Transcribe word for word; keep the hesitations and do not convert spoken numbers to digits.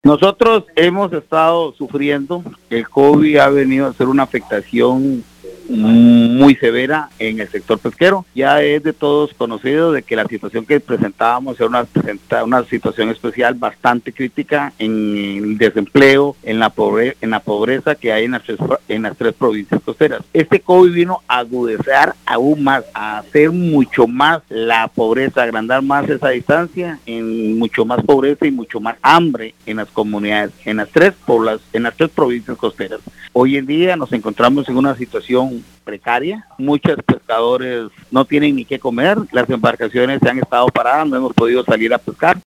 Nosotros hemos estado sufriendo, el COVID ha venido a ser una afectación muy severa en el sector pesquero. Ya es de todos conocido de que la situación que presentábamos era una, una situación especial bastante crítica en el desempleo, en la, pobre, en la pobreza que hay en las, tres, en las tres provincias costeras. Este COVID vino a agudizar aún más, a hacer mucho más la pobreza, agrandar más esa distancia, en mucho más pobreza y mucho más hambre en las comunidades, en las tres poblas, en las tres provincias costeras. Hoy en día nos encontramos en una situación precaria, muchos pescadores no tienen ni qué comer, las embarcaciones se han estado paradas, no hemos podido salir a pescar.